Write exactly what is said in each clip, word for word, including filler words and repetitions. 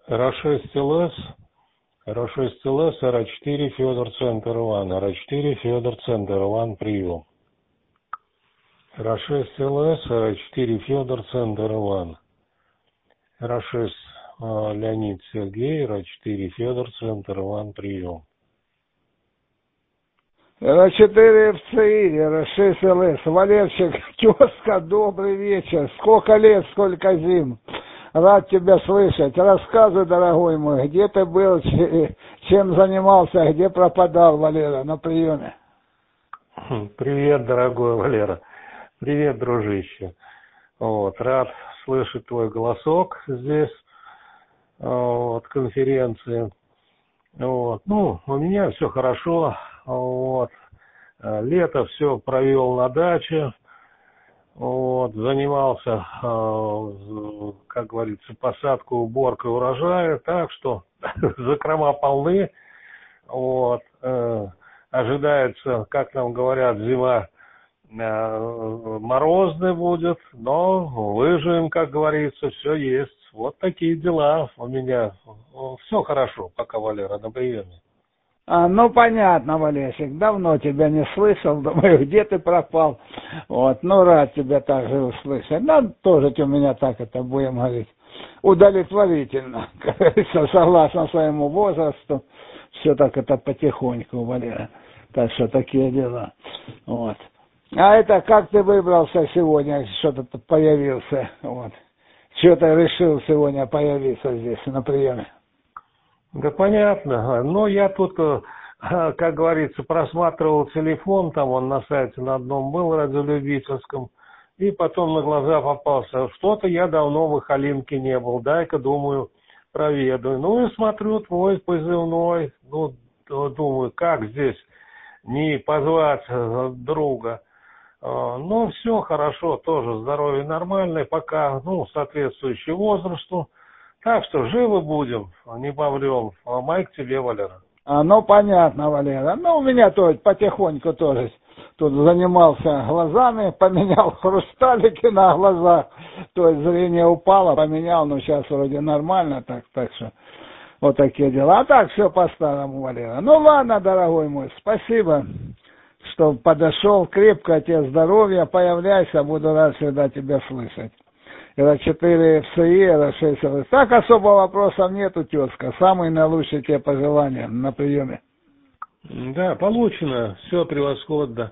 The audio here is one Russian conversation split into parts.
эр шесть эл эс, эр шесть эл эс, эр четыре, Федор, Центр, Иван, эр четыре, Федор, Центр, Иван, прием. эр шесть эл эс, эр четыре, Федор, Центр, Иван, эр шесть, Леонид, Сергей, эр четыре, Федор, Центр, Иван, прием. эр четыре эф цэ и, эр шесть эл эс, Валерчик, тезка, добрый вечер, сколько лет, сколько зим, рад тебя слышать, рассказывай, дорогой мой, где ты был, чем занимался, где пропадал, Валера, на приеме. Привет, дорогой Валера, привет, дружище, вот, рад слышать твой голосок здесь, вот, конференции, вот, ну, у меня все хорошо. Вот. Лето все провел на даче, вот, занимался, как говорится, посадкой, уборкой урожая, так что закрома полны, вот, ожидается, как нам говорят, зима морозная будет, но выживем, как говорится, все есть. Вот такие дела у меня. Все хорошо, пока, Валера, на приеме. А, ну, понятно, Валерчик, давно тебя не слышал, думаю, где ты пропал. Вот, ну, рад тебя также услышать. Ну, тоже у меня так это, будем говорить, удовлетворительно, как говорится, согласно своему возрасту. Все так это потихоньку, Валера. Так что такие дела. Вот. А это как ты выбрался сегодня, что-то появился, вот. Что-то решил сегодня появиться здесь на приеме. Да понятно, но я тут, как говорится, просматривал телефон, там он на сайте на одном был, радиолюбительском, и потом на глаза попался. Что-то я давно в Ихалинке не был, дай-ка, думаю, проведу. Ну и смотрю твой позывной, ну, думаю, как здесь не позвать друга. Ну, все хорошо, тоже здоровье нормальное, пока, ну, соответствующее возрасту. Так что живы будем, не помрем. А Майк тебе, Валера. А, ну, понятно, Валера. Ну, у меня тоже потихоньку тоже тут занимался глазами, поменял хрусталики на глазах, то есть зрение упало, поменял, но сейчас вроде нормально, так, так что вот такие дела. А так все по-старому, Валера. Ну, ладно, дорогой мой, спасибо, что подошел, крепкое тебе здоровья, появляйся, буду рад всегда тебя слышать. эр четыре эф цэ и, эр шесть эл эс. Так особо вопросов нету, тезка. Самые наилучшие тебе пожелания на приеме. Да, получено. Все превосходно.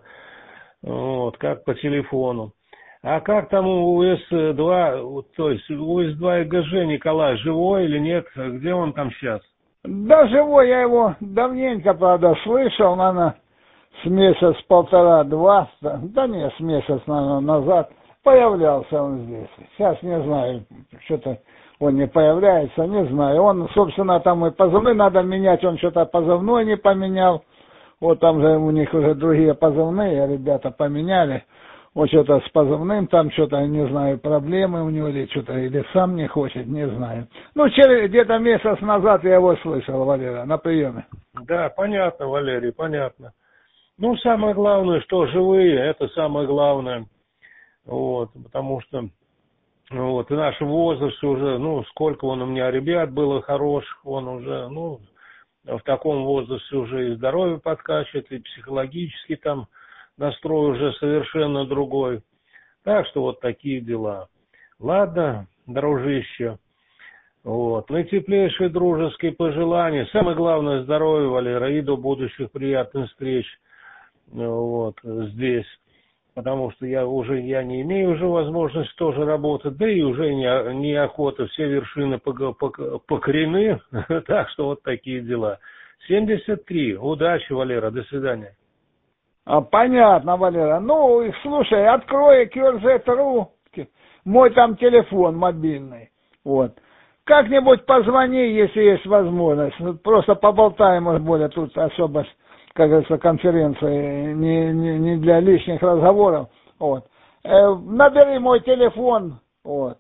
Вот, как по телефону. А как там у эс два, то есть у эс два и гэ жэ Николай живой или нет? Где он там сейчас? Да, живой, я его давненько, правда, слышал, наверное, с месяц полтора-два, да не, с месяц, наверное, назад. Появлялся он здесь. Сейчас не знаю, что-то он не появляется, не знаю. Он, собственно, там и позывной надо менять, он что-то позывной не поменял. Вот там же у них уже другие позывные, ребята поменяли. Вот что-то с позывным, там что-то, не знаю, проблемы у него или что-то, или сам не хочет, не знаю. Ну, через где-то месяц назад я его слышал, Валера, на приеме. Да, понятно, Валерий, понятно. Ну, самое главное, что живые, это самое главное. Вот, потому что вот, в нашем возрасте уже, ну, сколько он у меня ребят было хороших, он уже, ну, в таком возрасте уже и здоровье подкачивает, и психологически там настрой уже совершенно другой. Так что вот такие дела. Ладно, дружище, вот, наитеплейшие дружеские пожелания. Самое главное здоровье, Валера, и до будущих приятных встреч, вот, здесь. Потому что я уже я не имею уже возможности тоже работать, да и уже не, неохота, все вершины покорены, так что вот такие дела. семьдесят три. Удачи, Валера, до свидания. А, понятно, Валера. Ну, слушай, открой кью эр зет точка ру, мой там телефон мобильный, вот. Как-нибудь позвони, если есть возможность, просто поболтаем, может, более тут особо, как говорится, конференции, не, не, не для лишних разговоров, вот. Э, набери мой телефон, вот,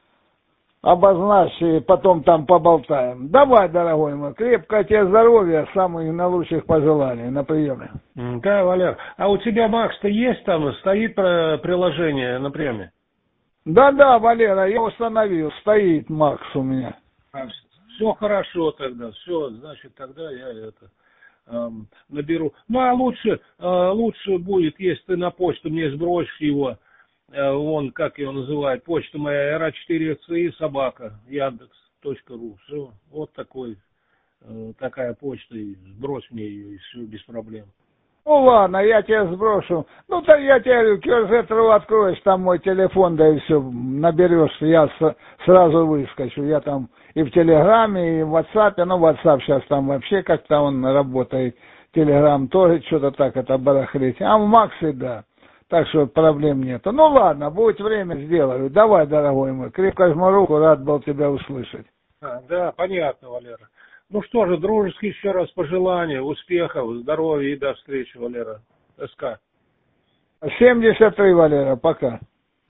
обозначь, и потом там поболтаем. Давай, дорогой мой, крепкое тебе здоровья, самых наилучших пожеланий на приеме. Да, Валер, а у тебя Макс-то есть там, стоит приложение на приеме? Да-да, Валера, я установил, стоит Макс у меня. Все хорошо тогда, все, значит, тогда я это эм, наберу. Ну, а лучше, э, лучше будет, если ты на почту мне сбросишь его, э, вон, как его называют, почта моя, эр а четыре цэ и собака, яндекс точка ру. Все, вот такой, э, такая почта, и сбрось мне ее, и все, без проблем. Ну ладно, я тебе сброшу. Ну то я тебе кью эс эр откроешь, там мой телефон, да и все, наберешь, я с, сразу выскочу. Я там и в Телеграме, и в WhatsApp, ну WhatsApp сейчас там вообще как-то он работает, Телеграм тоже что-то так это барахлит. А в Максе, да. Так что проблем нету. Ну ладно, будет время, сделаю. Давай, дорогой мой, крепко жму руку, рад был тебя услышать. А, да, понятно, Валера. Ну что же, дружески еще раз пожелания, успехов, здоровья и до встречи, Валера. СК. семьдесят три, Валера, пока.